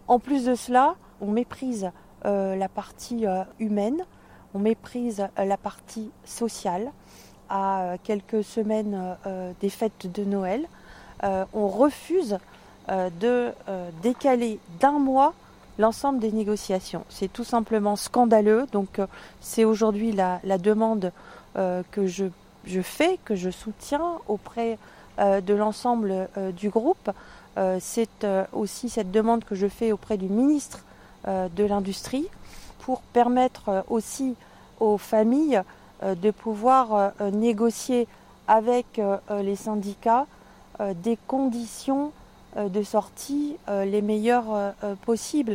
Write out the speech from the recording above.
En plus de cela, on méprise la partie humaine, on méprise la partie sociale. À quelques semaines des fêtes de Noël, on refuse de décaler d'1 mois l'ensemble des négociations. C'est tout simplement scandaleux. Donc c'est aujourd'hui la demande que je fais, que je soutiens auprès de l'ensemble du groupe. C'est aussi cette demande que je fais auprès du ministre de l'Industrie pour permettre aussi aux familles de pouvoir négocier avec les syndicats des conditions de sortie les meilleures possibles.